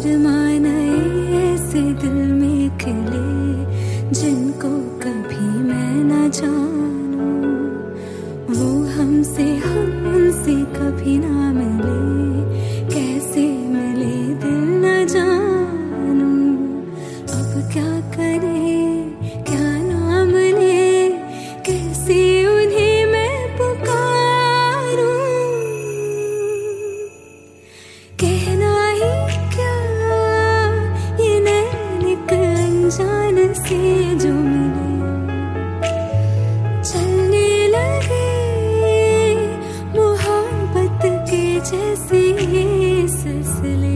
अरमान ऐसे दिल में खिले जिनको कभी मैं न जानूं, वो हमसे कभी ना मिले, कैसे मिले दिल न जानूं। अब क्या करे, क्या नाम ले, कैसे उन्हें मैं पुकारूं। कहना ही क्या ये नैन एक अनजान से जो मिले, चलने लगे मोहब्बत के जैसे सिलसिले।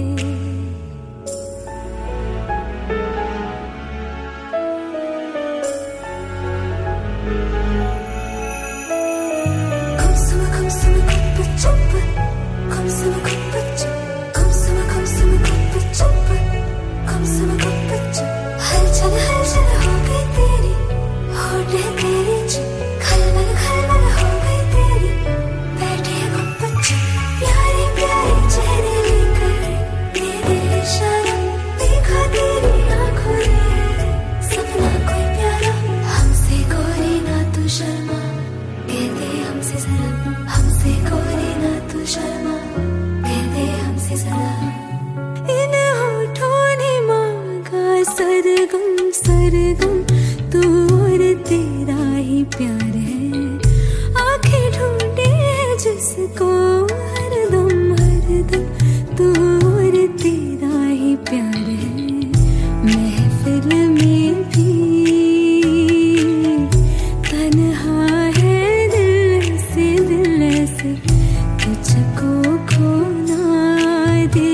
हलचल हलचल हो गई तेरी, होठे तेरी खलबल खलबल हो गई तेरी, बैठे गुप्त प्यारे प्यारे चेहरे लेकर, तेरे इशारा देखा तेरी आंखों ने, सपना कोई प्यारा हमसे गोरी ना तू शर्मा, कहते हमसे जरा, हमसे गोरी ना तू शर्मा, कहते हमसे जरा। इन होठों ने मांगा सरगम सरगम, तू और तेरा ही प्यार है, आंखें ढूंढे जिसको हरदम हरदम, तू और तेरा ही प्यार है। महफिल में भी तन्हा है दिल से, तुझको खो ना दे,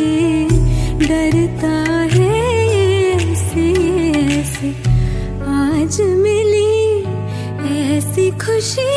डरता है ऐसे आज मिली ऐसी खुशी।